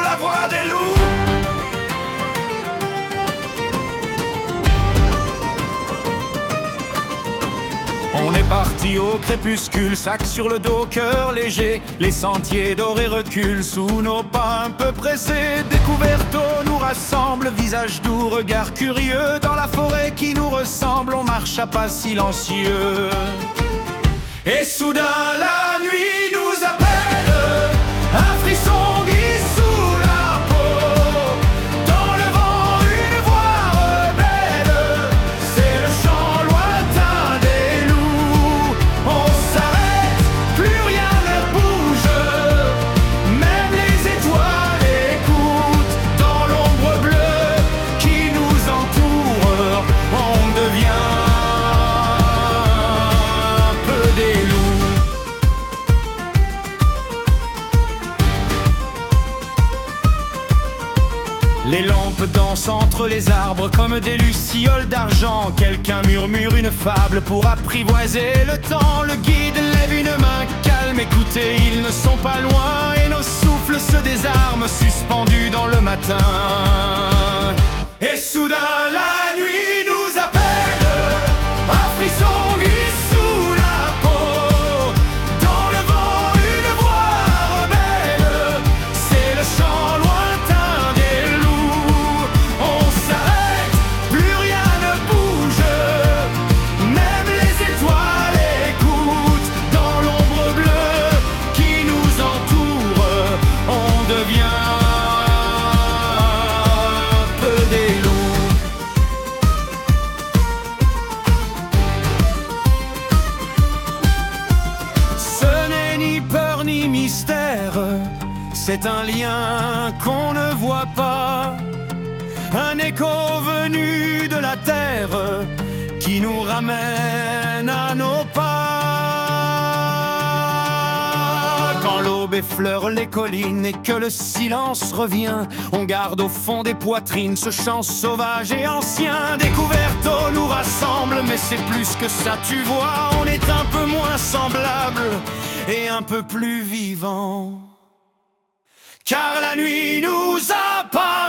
la voix des loups. On est parti au crépuscule, sac sur le dos, cœur léger. Les sentiers dorés reculent sous nos pas un peu pressés. Découverte nous rassemble, visage doux, regard curieux. Dans la forêt qui nous ressemble, on marche à pas silencieux. Et soudain la nuit nous appelle, un frisson glisse sous la peau. Dans le vent une voix rebelle, c'est le chant lointain des loups. On s'arrête, plus rien ne bouge, même les étoiles écoutent. Dans l'ombre bleue qui nous entoure, on devient un peu des loups. Les lampes dansent entre les arbres comme des lucioles d'argent. Quelqu'un murmure une fable pour apprivoiser le temps. Le guide lève une main calme, écoutez, ils ne sont pas loin. Et nos souffles se désarment, suspendus dans le matin. Et soudain la nuit nous appelle, un frisson glisse sous la peau. Dans le vent une voix rebelle, c'est le chant lointain des loups. On s'arrête, plus rien ne bouge, même les étoiles écoutent. Dans l'ombre bleue qui nous entoure, on devient un peu des loups. Ce n'est ni peur ni mystère, c'est un lien qu'on ne voit pas. Un écho venu de la terre qui nous ramène à nos pas. Quand l'aube effleure les collines et que le silence revient, on garde au fond des poitrines ce chant sauvage et ancien. Découverte nous rassemble, mais c'est plus que ça, tu vois. On est un peu moins semblable et un peu plus vivant, car la nuit nous apparaît.